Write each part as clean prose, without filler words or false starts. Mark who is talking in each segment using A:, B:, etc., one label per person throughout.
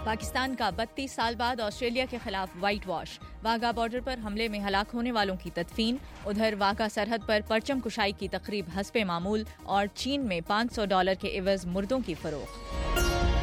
A: پاکستان کا 32 سال بعد آسٹریلیا کے خلاف وائٹ واش، واگا بارڈر پر حملے میں ہلاک ہونے والوں کی تدفین، ادھر واگا سرحد پر پرچم کشائی کی تقریب حسب معمول، اور چین میں $500 کے عوض مردوں کی فروخت۔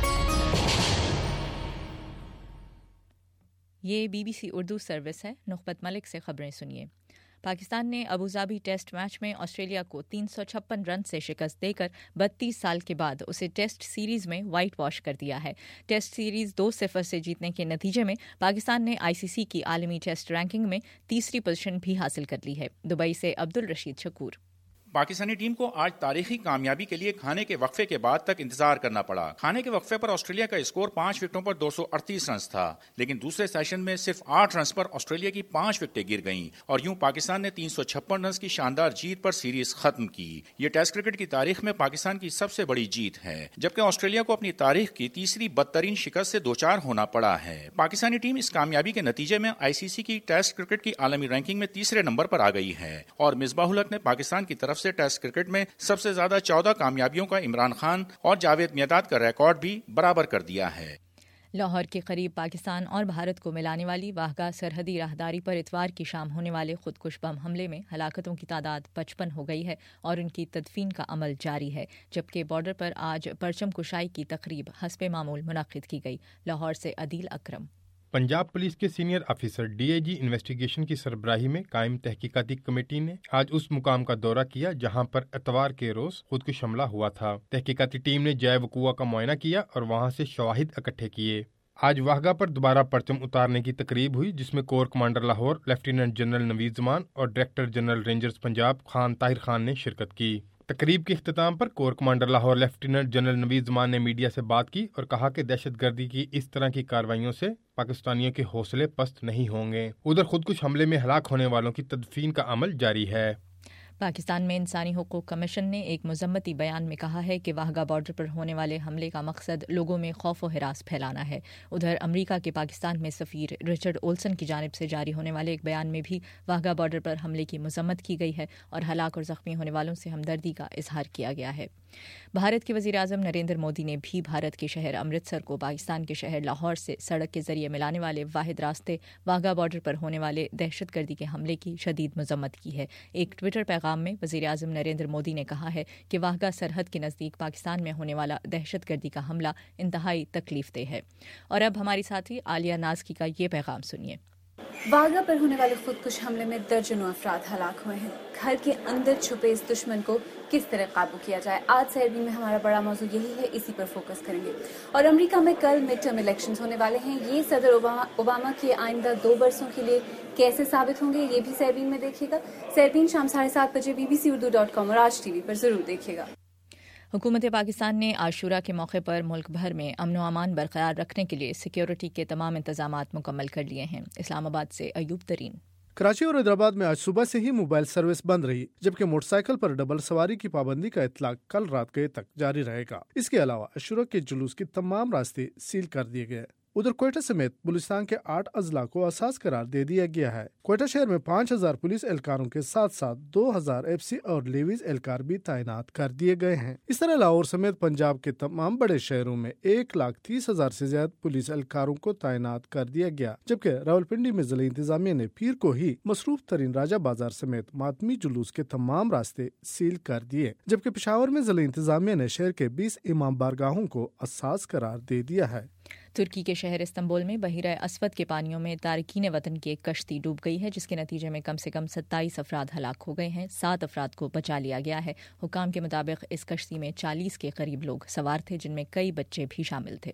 A: یہ BBC اردو سروس ہے۔ نخبت ملک سے خبریں سنیے۔ پاکستان نے ابوظہبی ٹیسٹ میچ میں آسٹریلیا کو 356 رن سے شکست دے کر 32 سال کے بعد اسے ٹیسٹ سیریز میں وائٹ واش کر دیا ہے۔ ٹیسٹ سیریز 2-0 سے جیتنے کے نتیجے میں پاکستان نے ICC کی عالمی ٹیسٹ رینکنگ میں تیسری پوزیشن بھی حاصل کر لی ہے۔ دبئی سے عبدالرشید شکور۔
B: پاکستانی ٹیم کو آج تاریخی کامیابی کے لیے کھانے کے وقفے کے بعد تک انتظار کرنا پڑا۔ کھانے کے وقفے پر آسٹریلیا کا اسکور 5 وکٹوں پر 238 رنز تھا، لیکن دوسرے سیشن میں صرف 8 رنز پر آسٹریلیا کی 5 وکٹیں گر گئیں اور یوں پاکستان نے 356 رنز کی شاندار جیت پر سیریز ختم کی۔ یہ ٹیسٹ کرکٹ کی تاریخ میں پاکستان کی سب سے بڑی جیت ہے، جبکہ آسٹریلیا کو اپنی تاریخ کی تیسری بدترین شکست سے دوچار ہونا پڑا ہے۔ پاکستانی ٹیم اس کامیابی کے نتیجے میں ICC کی ٹیسٹ کرکٹ کی عالمی رینکنگ میں تیسرے نمبر پر آ گئی ہے، اور مصباح الحق نے پاکستان کی طرف سے ٹیسٹ کرکٹ میں سب سے زیادہ 14 کامیابیوں کا عمران خان اور جاوید میرداد کا ریکارڈ بھی برابر کر دیا ہے۔
A: لاہور کے قریب پاکستان اور بھارت کو ملانے والی واہگہ سرحدی راہداری پر اتوار کی شام ہونے والے خودکش بم حملے میں ہلاکتوں کی تعداد 55 ہو گئی ہے اور ان کی تدفین کا عمل جاری ہے، جبکہ بارڈر پر آج پرچم کشائی کی تقریب حسب معمول منعقد کی گئی۔ لاہور سے عدیل اکرم۔
C: پنجاب پولیس کے سینئر افیسر DIG انویسٹیگیشن کی سربراہی میں قائم تحقیقاتی کمیٹی نے آج اس مقام کا دورہ کیا جہاں پر اتوار کے روز خودکش حملہ ہوا تھا۔ تحقیقاتی ٹیم نے جائے وقوع کا معائنہ کیا اور وہاں سے شواہد اکٹھے کیے۔ آج واہگہ پر دوبارہ پرچم اتارنے کی تقریب ہوئی، جس میں corps commander Lahore lieutenant general Naveed Zaman اور director general rangers Punjab Khan Tahir Khan نے شرکت کی۔ تقریب کے اختتام پر corps commander Lahore lieutenant general Naveed Zaman نے میڈیا سے بات کی اور کہا کہ دہشت گردی کی اس طرح کی کارروائیوں سے پاکستانیوں کے حوصلے پست نہیں ہوں گے۔ ادھر خودکش حملے میں ہلاک ہونے والوں کی تدفین کا عمل جاری ہے۔
A: پاکستان میں انسانی حقوق کمیشن نے ایک مذمتی بیان میں کہا ہے کہ واہگہ بارڈر پر ہونے والے حملے کا مقصد لوگوں میں خوف و ہراس پھیلانا ہے۔ ادھر امریکہ کے پاکستان میں سفیر رچرڈ اولسن کی جانب سے جاری ہونے والے ایک بیان میں بھی واہگہ بارڈر پر حملے کی مذمت کی گئی ہے اور ہلاک اور زخمی ہونے والوں سے ہمدردی کا اظہار کیا گیا ہے۔ بھارت کے وزیر اعظم نریندر مودی نے بھی بھارت کے شہر امرتسر کو پاکستان کے شہر لاہور سے سڑک کے ذریعے ملانے والے واحد راستے واہگہ بارڈر پر ہونے والے دہشت گردی کے حملے کی شدید مذمت کی ہے۔ ایک ٹویٹر پیغام میں وزیر اعظم نریندر مودی نے کہا ہے کہ واہگہ سرحد کے نزدیک پاکستان میں ہونے والا دہشت گردی کا حملہ انتہائی تکلیف دہ ہے۔ اور اب ہماری ساتھی عالیہ نازکی کا یہ پیغام سنیے۔
D: واہگہ پر ہونے والے خودکش حملے میں درجنوں افراد ہلاک ہوئے ہیں۔ گھر کے اندر چھپے اس دشمن کو کس طرح قابو کیا جائے، آج سیربی میں ہمارا بڑا موضوع یہی ہے، اسی پر فوکس کریں گے۔ اور امریکہ میں کل مڈ ٹرم الیکشنز ہونے والے ہیں، یہ صدر اوباما کے آئندہ 2 برسوں کے لیے کیسے ثابت ہوں گے، یہ بھی سیربین میں دیکھیے گا۔ سیربین شام 7:30 بجے bbcurdu.com اور آج TV پر ضرور دیکھیے گا۔
A: حکومت پاکستان نے عاشورہ کے موقع پر ملک بھر میں امن و امان برقرار رکھنے کے لیے سیکیورٹی کے تمام انتظامات مکمل کر لیے ہیں۔ اسلام آباد سے ایوب ترین۔
E: کراچی اور حیدرآباد میں آج صبح سے ہی موبائل سروس بند رہی، جبکہ موٹر سائیکل پر ڈبل سواری کی پابندی کا اطلاق کل رات گئے تک جاری رہے گا۔ اس کے علاوہ عاشورہ کے جلوس کے تمام راستے سیل کر دیے گئے۔ ادھر کوئٹہ سمیت بلوچستان کے 8 اضلاع کو حساس قرار دے دیا گیا ہے۔ کوئٹہ شہر میں 5000 پولیس اہلکاروں کے ساتھ ساتھ 2000 FC اور لیویز اہلکار بھی تعینات کر دیے گئے ہیں۔ اس طرح لاہور سمیت پنجاب کے تمام بڑے شہروں میں 1,30,000 سے زیادہ پولیس اہلکاروں کو تعینات کر دیا گیا، جبکہ راولپنڈی میں ضلعی انتظامیہ نے پیر کو ہی مصروف ترین راجہ بازار سمیت ماتمی جلوس کے تمام راستے سیل کر دیے، جبکہ پشاور میں ضلعی انتظامیہ نے شہر کے 20 امام بارگاہوں کو حساس قرار دے دیا ہے۔
A: ترکی کے شہر استنبول میں بحیرہ اسود کے پانیوں میں تارکین وطن کی ایک کشتی ڈوب گئی ہے، جس کے نتیجے میں کم سے کم 27 افراد ہلاک ہو گئے ہیں، 7 افراد کو بچا لیا گیا ہے۔ حکام کے مطابق اس کشتی میں 40 کے قریب لوگ سوار تھے، جن میں کئی بچے بھی شامل تھے۔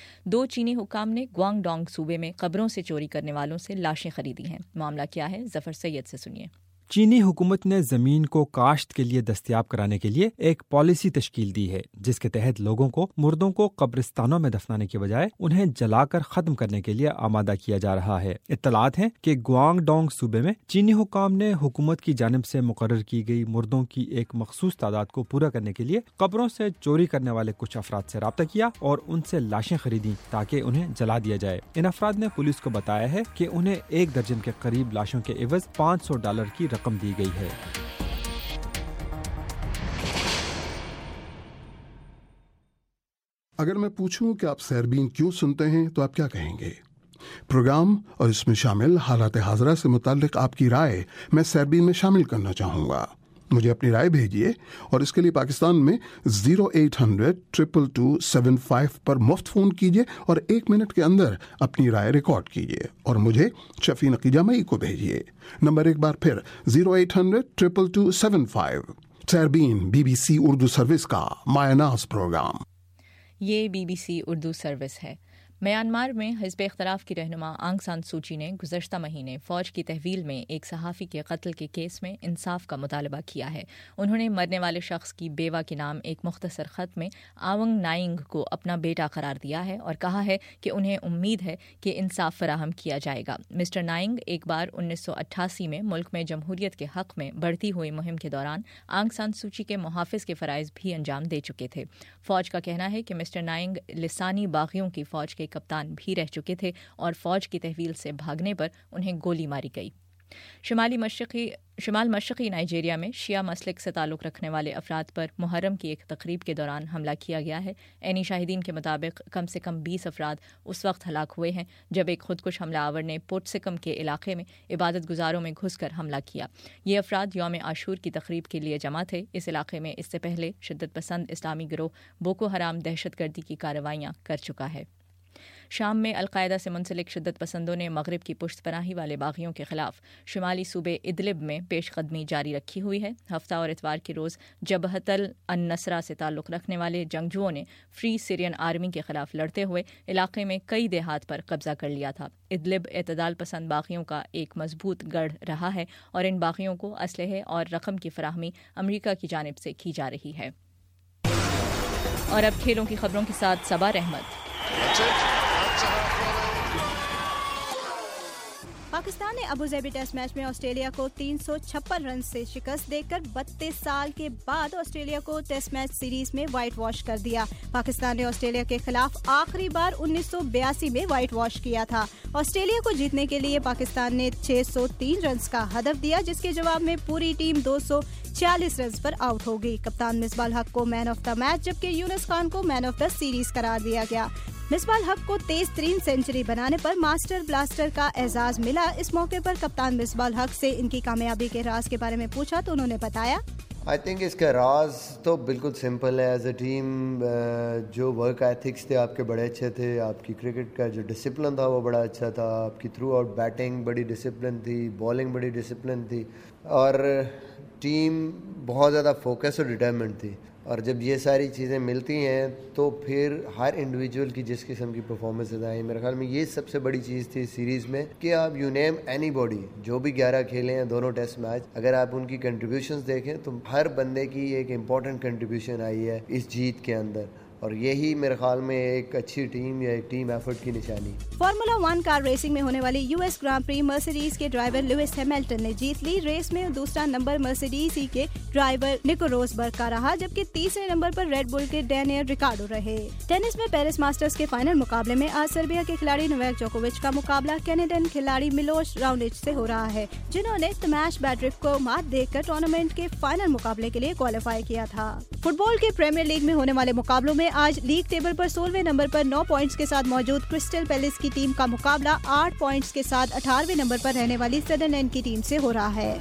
A: 2 چینی حکام نے گوانگ ڈونگ صوبے میں قبروں سے چوری کرنے والوں سے لاشیں خریدی ہیں۔ معاملہ کیا ہے، ظفر سید سے سنیے۔
F: چینی حکومت نے زمین کو کاشت کے لیے دستیاب کرانے کے لیے ایک پالیسی تشکیل دی ہے، جس کے تحت لوگوں کو مردوں کو قبرستانوں میں دفنانے کے بجائے انہیں جلا کر ختم کرنے کے لیے آمادہ کیا جا رہا ہے۔ اطلاعات ہیں کہ گوانگ ڈونگ صوبے میں چینی حکام نے حکومت کی جانب سے مقرر کی گئی مردوں کی ایک مخصوص تعداد کو پورا کرنے کے لیے قبروں سے چوری کرنے والے کچھ افراد سے رابطہ کیا اور ان سے لاشیں خریدیں تاکہ انہیں جلا دیا جائے۔ ان افراد نے پولیس کو بتایا ہے کہ انہیں 1 درجن کے قریب لاشوں کے عوض $500 کی رقم دی گئی ہے۔
G: اگر میں پوچھوں کہ آپ سیربین کیوں سنتے ہیں تو آپ کیا کہیں گے؟ پروگرام اور اس میں شامل حالات حاضرہ سے متعلق آپ کی رائے میں سیربین میں شامل کرنا چاہوں گا. مجھے اپنی رائے بھیجیے اور اس کے لیے پاکستان میں 0800-222-75 پر مفت فون کیجیے اور 1 منٹ کے اندر اپنی رائے ریکارڈ کیجیے اور مجھے شفیع نقی جامعی کو بھیجیے. نمبر ایک بار پھر 0800-222-75. سیربین BBC اردو سروس کا مایہ ناز پروگرام.
A: یہ BBC اردو سروس ہے. میانمار میں حزب اختلاف کی رہنما آنگ سان سوچی نے گزشتہ مہینے فوج کی تحویل میں ایک صحافی کے قتل کے کیس میں انصاف کا مطالبہ کیا ہے. انہوں نے مرنے والے شخص کی بیوہ کے نام ایک مختصر خط میں آونگ نائنگ کو اپنا بیٹا قرار دیا ہے اور کہا ہے کہ انہیں امید ہے کہ انصاف فراہم کیا جائے گا. مسٹر نائنگ ایک بار 1988 میں ملک میں جمہوریت کے حق میں بڑھتی ہوئی مہم کے دوران آنگ سان سوچی کے محافظ کے فرائض بھی انجام دے چکے تھے. فوج کا کہنا ہے کہ مسٹر نائنگ لسانی باغیوں کی فوج کے کپتان بھی رہ چکے تھے اور فوج کی تحویل سے بھاگنے پر انہیں گولی ماری گئی. شمال مشرقی نائجیریا میں شیعہ مسلک سے تعلق رکھنے والے افراد پر محرم کی ایک تقریب کے دوران حملہ کیا گیا ہے. عینی شاہدین کے مطابق کم سے کم 20 افراد اس وقت ہلاک ہوئے ہیں جب ایک خودکش حملہ آور نے پورٹ سکم کے علاقے میں عبادت گزاروں میں گھس کر حملہ کیا. یہ افراد یوم عاشور کی تقریب کے لیے جمع تھے. اس علاقے میں اس سے پہلے شدت پسند اسلامی گروہ بوکو حرام دہشت گردی کی کارروائیاں کر چکا ہے. شام میں القاعدہ سے منسلک شدت پسندوں نے مغرب کی پشت پناہی والے باغیوں کے خلاف شمالی صوبے ادلب میں پیش قدمی جاری رکھی ہوئی ہے. ہفتہ اور اتوار کے روز جبہت النصرہ سے تعلق رکھنے والے جنگجوؤں نے فری سیرین آرمی کے خلاف لڑتے ہوئے علاقے میں کئی دیہات پر قبضہ کر لیا تھا. ادلب اعتدال پسند باغیوں کا ایک مضبوط گڑھ رہا ہے اور ان باغیوں کو اسلحے اور رقم کی فراہمی امریکہ کی جانب سے کی جا رہی ہے. اور اب کھیلوں کی خبروں کے ساتھ صبا رحمت.
H: پاکستان نے ابوظہبی ٹیسٹ میچ میں آسٹریلیا کو 356 رن سے شکست دے کر 32 سال کے بعد آسٹریلیا کو ٹیسٹ میچ سیریز میں وائٹ واش کر دیا. پاکستان نے آسٹریلیا کے خلاف آخری بار 1982 میں وائٹ واش کیا تھا. آسٹریلیا کو جیتنے کے لیے پاکستان نے 603 رنز کا ہدف دیا جس کے جواب میں پوری ٹیم 240 رنز پر آؤٹ ہو گئی. کپتان مصباح الحق کو مین آف دا میچ جبکہ یونس خان کو مین آف دا سیریز قرار دیا گیا. مصباح الحق کو تیز ترین سینچری بنانے پر ماسٹر بلاسٹر کا اعزاز ملا. اس موقع پر کپتان مصباح الحق سے ان کی کامیابی کے راز کے بارے میں پوچھا تو انہوں نے بتایا
I: آئی تھنک اس کا راز تو بالکل سمپل ہے. ایز اے ٹیم جو ورک ایتھکس تھے آپ کے بڑے اچھے تھے. آپ کی کرکٹ کا جو ڈسپلن تھا وہ بڑا اچھا تھا. آپ کی تھرو آؤٹ بیٹنگ بڑی ڈسپلن تھی, بالنگ بڑی ڈسپلن تھی اور ٹیم بہت زیادہ فوکس اور ڈٹرمنٹ تھی. اور جب یہ ساری چیزیں ملتی ہیں تو پھر ہر انڈیویجول کی جس قسم کی پرفارمنسز آئیں, میرے خیال میں یہ سب سے بڑی چیز تھی سیریز میں کہ آپ یو نیم اینی باڈی جو بھی 11 کھیلے ہیں دونوں ٹیسٹ میچ, اگر آپ ان کی کنٹریبیوشنز دیکھیں تو ہر بندے کی ایک امپورٹنٹ کنٹریبیوشن آئی ہے اس جیت کے اندر اور یہی میرے خیال میں ایک اچھی ٹیم یا ایک ٹیم ایفرٹ کی نشانی.
H: فارمولا 1 کار ریسنگ میں ہونے والی US گرانڈ پری مرسیڈیز کے ڈرائیور لوئس ہیملٹن نے جیت لی. ریس میں دوسرا نمبر مرسیڈیز ہی کے ڈرائیور نکو روزبرگ کا رہا جبکہ تیسرے نمبر پر ریڈ بل کے ڈینیئل ریکارڈو رہے. ٹینس میں پیرس ماسٹرز کے فائنل مقابلے میں آج سربیا کے کھلاڑی نوواک جوکووچ کا مقابلہ کینیڈین کھلاڑی میلوش راونچ سے ہو رہا ہے جنہوں نے تماش بیڈریف کو مات دے کر ٹورنامنٹ کے فائنل مقابلے کے لیے کوالیفائی کیا تھا. فٹ بال کے پریمیئر لیگ میں ہونے والے مقابلوں میں آج لیگ ٹیبل پر 16ویں نمبر پر 9 پوائنٹس کے ساتھ موجود کرسٹل پیلس کی ٹیم کا مقابلہ 8 پوائنٹس کے ساتھ 18ویں نمبر پر رہنے والی سدرلینڈ کی ٹیم سے ہو رہا ہے.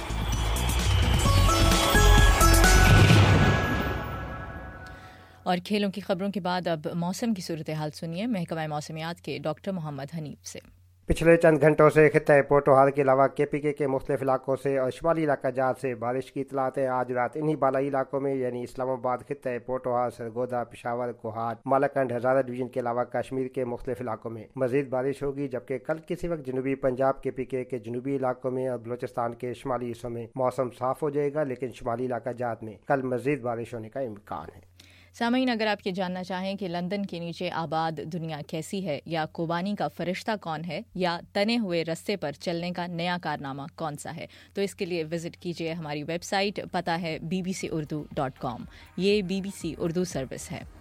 A: اور کھیلوں کی خبروں کے بعد اب موسم کی صورتحال سنیے محکمہ موسمیات کے ڈاکٹر محمد حنیف سے.
J: پچھلے چند گھنٹوں سے خطۂ پورٹوہال کے علاوہ KPK کے مختلف علاقوں سے اور شمالی علاقہ جات سے بارش کی اطلاعات ہیں. آج رات انہی بالائی علاقوں میں یعنی اسلام آباد, خطۂ پورٹوہال, سرگودا, پشاور, کوہاٹ, مالاکنڈ, ہزارہ ڈویژن کے علاوہ کشمیر کے مختلف علاقوں میں مزید بارش ہوگی جبکہ کل کسی وقت جنوبی پنجاب KPK کے جنوبی علاقوں میں اور بلوچستان کے شمالی حصوں میں موسم صاف ہو جائے گا لیکن شمالی علاقہ جات میں کل مزید بارش ہونے کا امکان ہے.
A: سامعین, اگر آپ یہ جاننا چاہیں کہ لندن کے نیچے آباد دنیا کیسی ہے یا کوبانی کا فرشتہ کون ہے یا تنے ہوئے رستے پر چلنے کا نیا کارنامہ کون سا ہے تو اس کے لیے وزٹ کیجیے ہماری ویب سائٹ. پتہ ہے bbcurdu.com. یہ BBC اردو سروس ہے.